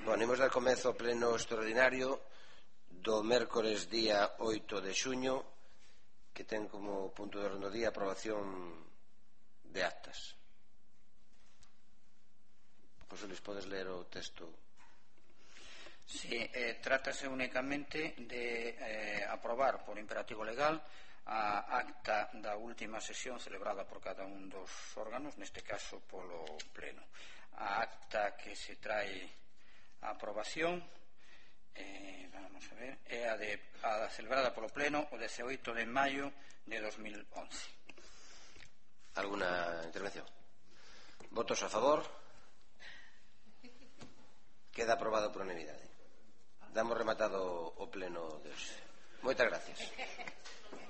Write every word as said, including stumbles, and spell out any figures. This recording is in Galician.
Bueno, imos dar comezo ao pleno extraordinario do mércores día oito de xuño, que ten como punto de orde do día a aprobación de actas. José Luis, podes ler o texto? Sí, eh, trátase únicamente de eh, aprobar por imperativo legal a acta da última sesión celebrada por cada un dos órganos, neste caso polo pleno. A acta que se trae a aprobación eh, vamos a ver, é a, de, a celebrada polo pleno o dezaoito de maio de dos mil once. Alguna intervención? Votos a favor? Queda aprobado por unanimidade. Damos rematado o pleno de hoxe. Moitas gracias.